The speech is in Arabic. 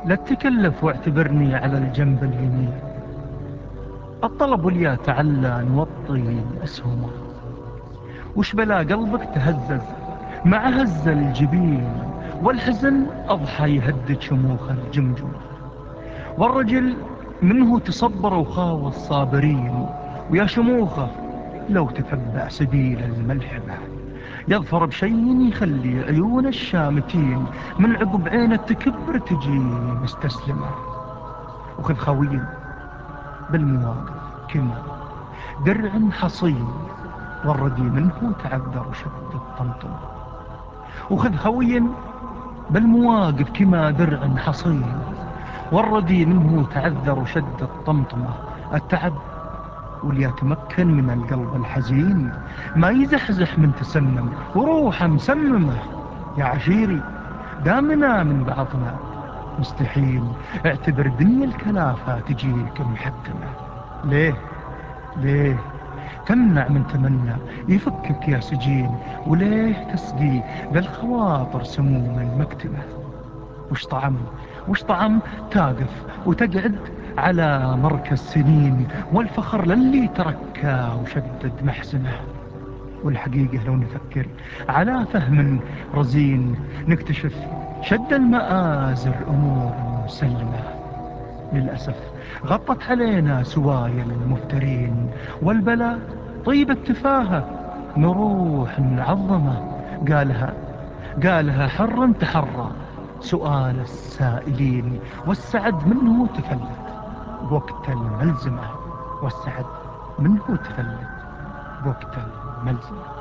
لا تتكلف واعتبرني على الجنب اليمين. الطلب واليا تعلى نوطي أسهمه، وش بلا قلبك تهزز مع هز الجبين، والحزن أضحى يهدد شموخ الجمجمة. والرجل منه تصبر وخاوى الصابرين، ويا شموخه لو تتبع سبيل الملحمة يظفر بشي يخلي عيون الشامتين من عقب عينه تكبر تجي مستسلمة. وخذ خويا بالمواقف كما درع حصين، والردي منه تعذر شد الطمطم. وخذ خويا بالمواقف كما درع حصين، والردي منه تعذر شد الطمطمة. التعب وليتمكن من القلب الحزين ما يزحزح من تسمم وروحه مسممة. يا عشيري دامنا من بعضنا مستحيل، اعتبر دنيا الكلافة تجيك محكمة. ليه تمنع من تمنى يفكك يا سجين، وليه تسقي بالخواطر سموم المكتمة؟ وش طعم تاقف وتقعد على مركز سنين، والفخر للي تركى وشدد محزنه. والحقيقة لو نفكر على فهم رزين نكتشف شد المآزر أمور مسلمة. للأسف غطت علينا سوايا المفترين، والبلاء طيب التفاهة نروح نعظمه. قالها حرا تحرى سؤال السائلين، والسعد منه تفلت بوقت الملزمة. والسعد منه تفلت بوقت الملزمة.